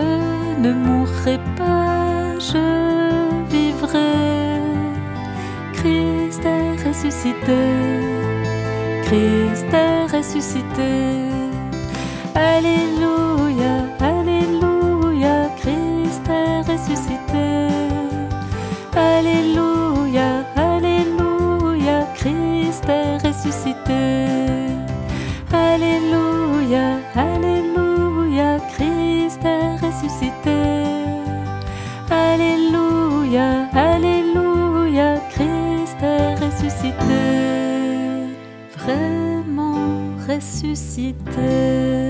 Je ne mourrai pas, je vivrai. Christ est ressuscité, Christ est ressuscité. Alléluia, alléluia, Christ est ressuscité. Alléluia, alléluia, Christ est ressuscité. Alléluia, alléluia, Christ est ressuscité. Alléluia, alléluia, Christ est ressuscité. Vraiment ressuscité.